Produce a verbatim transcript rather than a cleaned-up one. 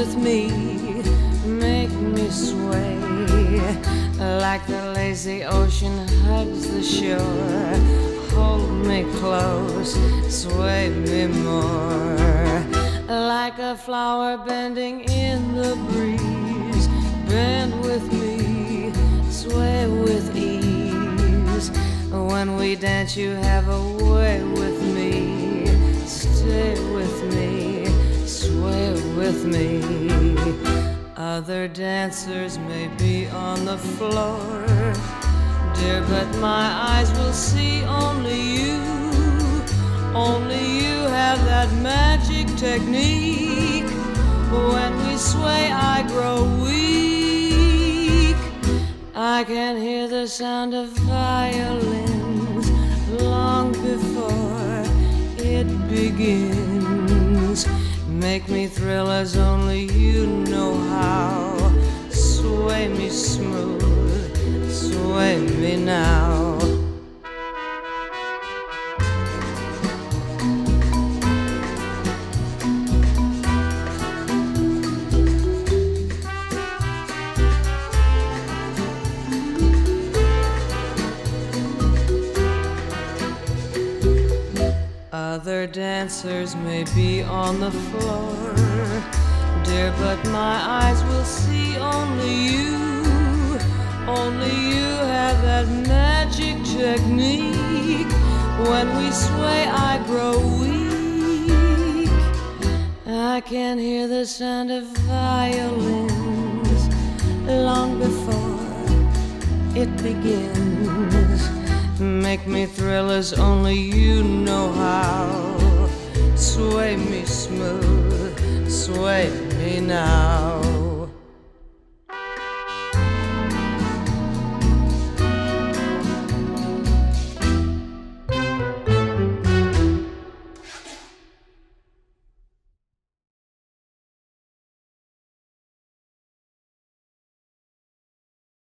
with me, make me sway like the lazy ocean hugs the shore. Hold me close, sway me more, like a flower bending in the breeze. Bend with me, sway with ease. When we dance you have a way with me. Stay with me, sway with me. Other dancers may be on the floor, dear, but my eyes will see only you. Only you have that magic technique. When we sway I grow weak. I can hear the sound of violins long before it begins. Make me thrill as only you know how. Sway me smooth, sway me now. Other dancers may be on the floor, dear, but my eyes will see only you. Only you have that magic technique. When we sway I grow weak. I can hear the sound of violins long before it begins. Make me thrill as only you know how. Sway me smooth, sway me now.